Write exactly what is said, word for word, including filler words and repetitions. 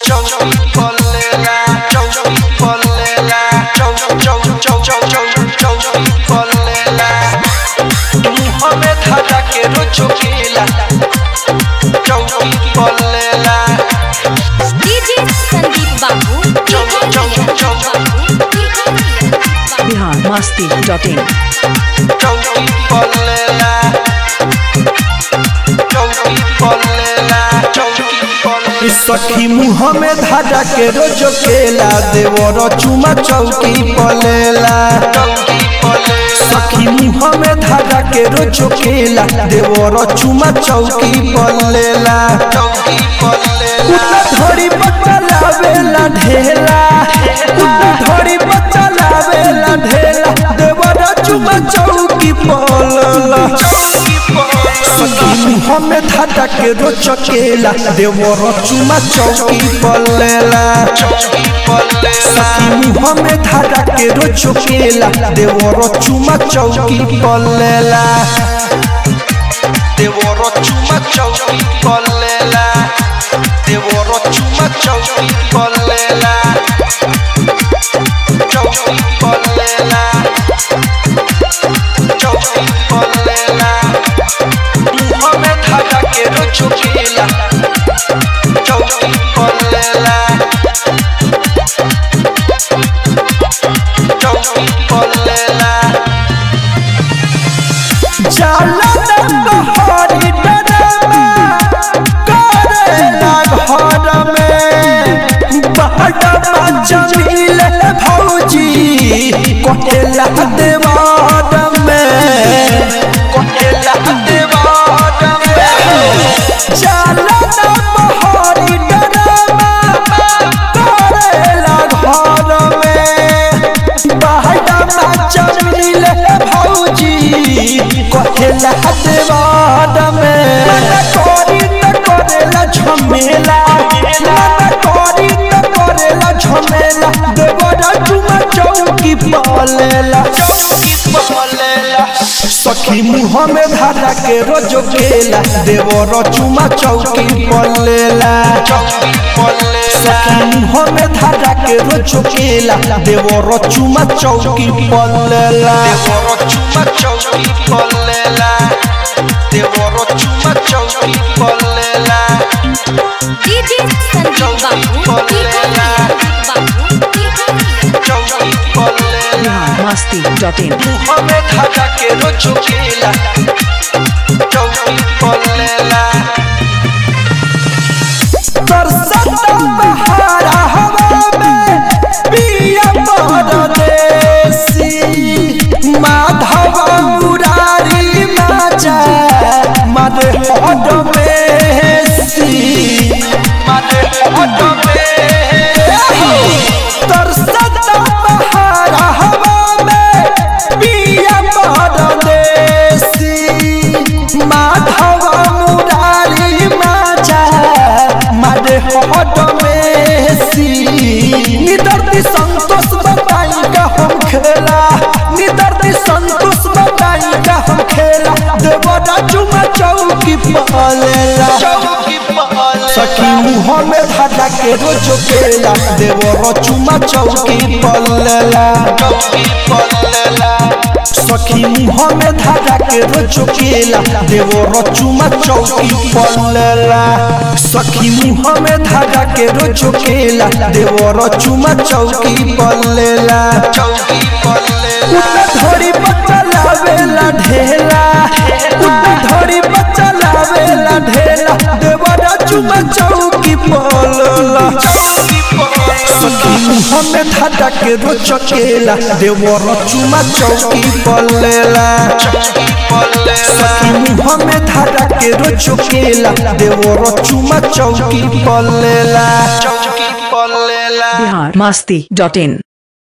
Bihar Masti dot in. सखी मुँह में धागा के रोज केला देवर चुमा चौकी पलेला। सखी मुँह में धागा के रोज केला देवर चुमा चौकी पलेला। उतना धोरी बच्चा लावेला ढेला, उतना धोरी बच्चा लावेला ढेला देवर चुमा चौकी पलेला। सखी मुँह में धागा के रोज केला देवर चुमा चौकी पलेला। सखी मुँह में धागा के रोज केला देवर चुमा चौकी पलेला। देवर चुमा चौकी पलेला। देवर चुमा चौकी पलेला। चौकी पलेला। चौकी पलेला। मुँह में धागा के रोज केला चौकी पलेला। चौकी पलेला। जाला बहारी डरमा करेला घर में बहरमा जमील भौजी कोटेला देवार में। कोटेला देवार में जाला बहारी डरमा करेला घर में बहरमा जमील भौजी कोटेला देवार में। मन कोरी न करेला झमेला, मन कोरी न करेला झमेला देवर चुमा चौकी पलेला। चौकी पलेला। सखी मुँह में धागा के रोज केला देवर चुमा चौकी पलेला। चौकी पलेला। सखी मुँह में धागा के रोज केला देवर चुमा चौकी पलेला। देवर चुमा चौकी पलेला। देवर चुमा चौकी पलेला। डीजे संदीप बाबू पलेला। चौकी पलेला। बिहार मस्ती डॉट इन। मुँह में धागा के रोज केला चौकी पलेला। तरसता बहारा हवा में पिया परदेसी माधव मुरारी माजा मारे हट में सी मारे हट में। तरसता बहारा हवा में पिया परदेसी माधव मुरारी माजा मारे हट में सी। निदर्दी संतोष बताई का हम खेला, निदर्दी संतोष बताई का हम खेला देवर चुमा चौकी पलेला। चौकी पलेला। सखी मुँह में धागा के रोज केला देवर चुमा चौकी पलेला। चौकी पलेला। सखी मुँह में धागा के रोज केला देवर चुमा चौकी पलेला। सखी मुँह में धागा के रोज केला देवर चुमा चौकी पलेला। चौकी पलेला। उतना धोरी बच्चा लावेला ढेला, उतना धोरी बच्चा लावेला ढेला देवर चुमा चौकी पलेला। सखी मुँह में धागा के रोज केला देवर चुमा चौकी पलेला। सखी मुँह में धागा के रोज केला देवर चुमा चौकी पलेला। चौकी पलेला। बिहार मस्ती डॉट इन।